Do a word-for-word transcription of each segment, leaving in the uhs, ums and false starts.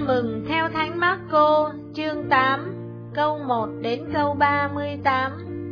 Tin mừng theo Thánh Mác-cô, chương tám, câu một đến câu ba mươi tám.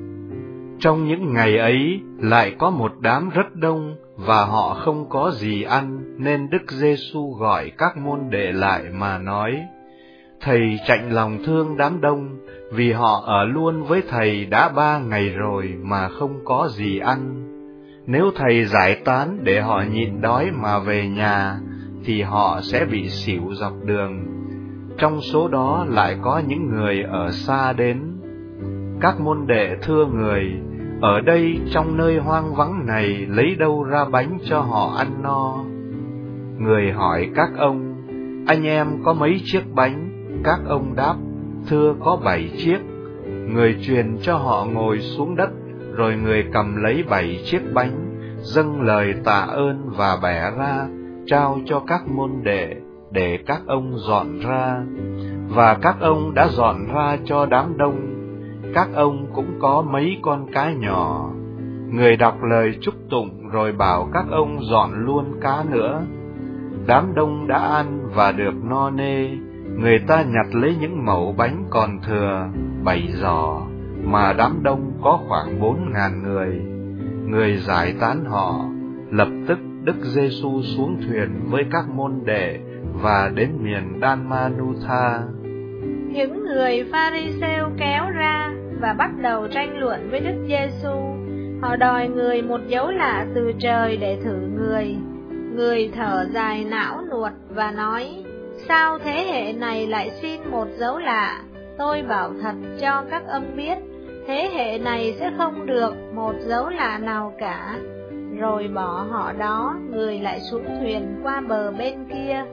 Trong những ngày ấy, lại có một đám rất đông, và họ không có gì ăn, nên Đức Giê-xu gọi các môn đệ lại mà nói: Thầy chạnh lòng thương đám đông, vì họ ở luôn với Thầy đã ba ngày rồi mà không có gì ăn. Nếu Thầy giải tán để họ nhịn đói mà về nhà, thì họ sẽ bị xỉu dọc đường. Trong số đó lại có những người ở xa đến. Các môn đệ thưa người: Ở đây trong nơi hoang vắng này lấy đâu ra bánh cho họ ăn no? Người hỏi các ông: Anh em có mấy chiếc bánh? Các ông đáp: Thưa, có bảy chiếc. Người truyền cho họ ngồi xuống đất, rồi người cầm lấy bảy chiếc bánh, dâng lời tạ ơn và bẻ ra, trao cho các môn đệ, để các ông dọn ra. Và các ông đã dọn ra cho đám đông. Các ông cũng có mấy con cá nhỏ. Người đọc lời chúc tụng rồi bảo các ông dọn luôn cá nữa. Đám đông đã ăn và được no nê. Người ta nhặt lấy những mẩu bánh còn thừa, bảy giò, mà đám đông có khoảng bốn ngàn người. Người giải tán họ. Lập tức Đức Giê-xu xuống thuyền với các môn đệ và đến miền Đan-ma-nu-tha. Những người Pha-ri-sêu kéo ra và bắt đầu tranh luận với Đức Giê-xu. Họ đòi người một dấu lạ từ trời để thử người. Người thở dài não nuột và nói: Sao thế hệ này lại xin một dấu lạ? Tôi bảo thật cho các ông biết, thế hệ này sẽ không được một dấu lạ nào cả. Rồi bỏ họ đó, người lại xuống thuyền qua bờ bên kia.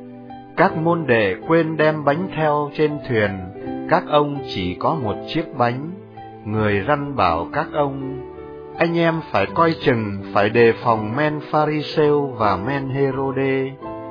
Các môn đệ quên đem bánh theo trên thuyền, các ông chỉ có một chiếc bánh. Người răn bảo các ông: Anh em phải coi chừng, phải đề phòng men Pha-ri-sêu và men Hê-rô-đê.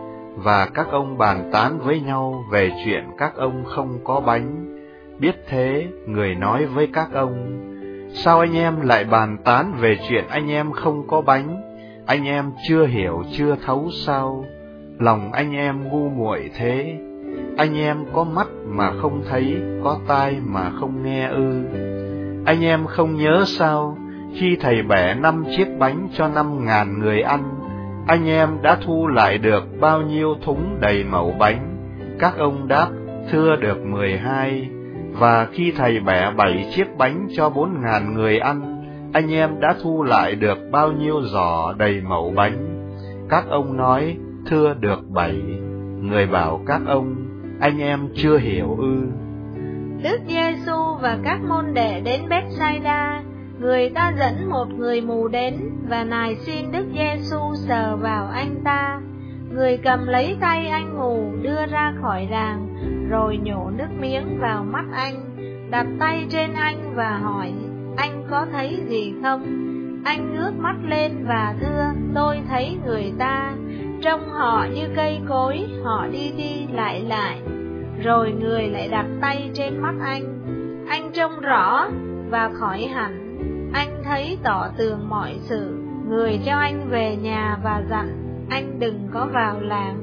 Và các ông bàn tán với nhau về chuyện các ông không có bánh. Biết thế, người nói với các ông: Sao anh em lại bàn tán về chuyện anh em không có bánh? Anh em chưa hiểu, chưa thấu sao? Lòng anh em ngu muội thế. Anh em có mắt mà không thấy, có tai mà không nghe ư? Anh em không nhớ sao? Khi Thầy bẻ năm chiếc bánh cho năm ngàn người ăn, anh em đã thu lại được bao nhiêu thúng đầy mẩu bánh? Các ông đáp: Thưa, được mười hai. Và khi Thầy bẻ bảy chiếc bánh cho bốn ngàn người ăn, anh em đã thu lại được bao nhiêu giỏ đầy mẩu bánh? Các ông nói: Thưa, được bảy. Người bảo các ông: Anh em chưa hiểu ư? Đức Giê-xu và các môn đệ đến Bét-sai-đa. Người ta dẫn một người mù đến và nài xin Đức Giê-xu sờ vào anh ta. Người cầm lấy tay anh mù đưa ra khỏi làng, rồi nhổ nước miếng vào mắt anh, đặt tay trên anh và hỏi: Anh có thấy gì không? Anh ngước mắt lên và thưa: Tôi thấy người ta, trông họ như cây cối, họ đi đi lại lại. Rồi người lại đặt tay trên mắt anh. Anh trông rõ và khỏi hẳn. Anh thấy tỏ tường mọi sự. Người cho anh về nhà và dặn anh đừng có vào làng.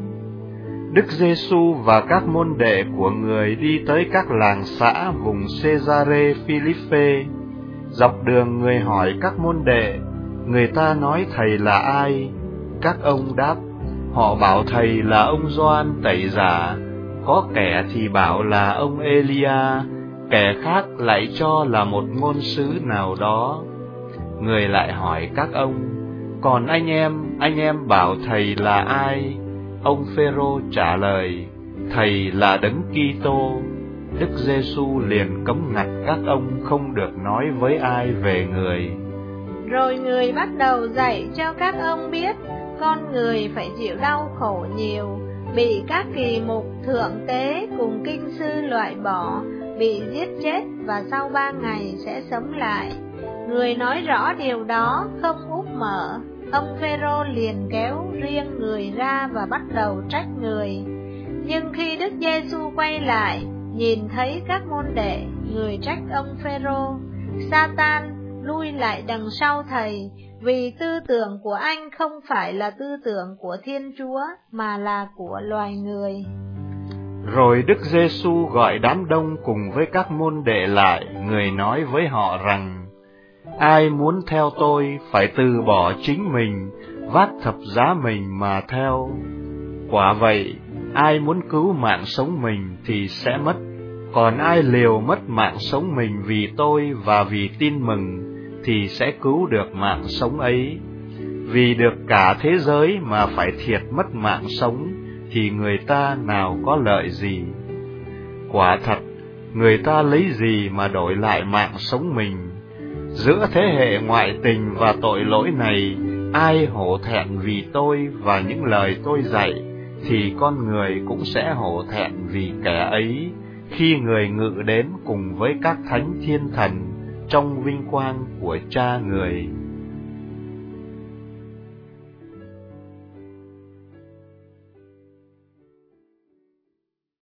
Đức Giê-xu và các môn đệ của người đi tới các làng xã vùng Cê-sa-rê Phi-líp-phê. Dọc đường người hỏi các môn đệ: Người ta nói Thầy là ai? Các ông đáp: Họ bảo Thầy là ông Gioan Tẩy Giả, có kẻ thì bảo là ông Ê-li-a, kẻ khác lại cho là một ngôn sứ nào đó. Người lại hỏi các ông: Còn anh em, anh em bảo Thầy là ai? Ông Phê-rô trả lời: Thầy là Đấng Ki-tô. Đức Giê-xu liền cấm ngặt các ông không được nói với ai về người. Rồi người bắt đầu dạy cho các ông biết con người phải chịu đau khổ nhiều, bị các kỳ mục thượng tế cùng kinh sư loại bỏ, bị giết chết và sau ba ngày sẽ sống lại. Người nói rõ điều đó không úp mở. Ông Phê-rô liền kéo riêng người ra và bắt đầu trách người. Nhưng khi Đức Giê-xu quay lại, nhìn thấy các môn đệ, người trách ông Phê-rô: Sa-tan, lui lại đằng sau Thầy, vì tư tưởng của anh không phải là tư tưởng của Thiên Chúa, mà là của loài người. Rồi Đức Giêsu gọi đám đông cùng với các môn đệ lại, người nói với họ rằng: ai muốn theo tôi phải từ bỏ chính mình, vác thập giá mình mà theo. Quả vậy, ai muốn cứu mạng sống mình thì sẽ mất, còn ai liều mất mạng sống mình vì tôi và vì tin mừng thì sẽ cứu được mạng sống ấy. Vì được cả thế giới mà phải thiệt mất mạng sống thì người ta nào có lợi gì? Quả thật, người ta lấy gì mà đổi lại mạng sống mình? Giữa thế hệ ngoại tình và tội lỗi này, ai hổ thẹn vì tôi và những lời tôi dạy, thì con người cũng sẽ hổ thẹn vì kẻ ấy, khi người ngự đến cùng với các thánh thiên thần trong vinh quang của Cha người.